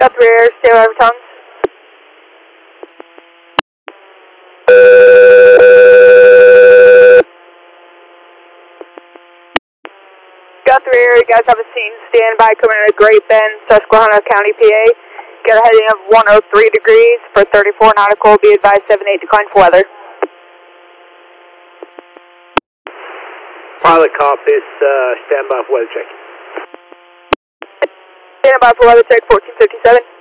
Got 3 air, stay over tongue. Got 3 air, you guys have a scene. Stand by coming out of Great Bend, Susquehanna County, PA. Got a heading of 103 degrees for 34 nautical. Be advised 7-8 decline for weather. Pilot copies, stand by for weather check. Stand by for weather check 1457.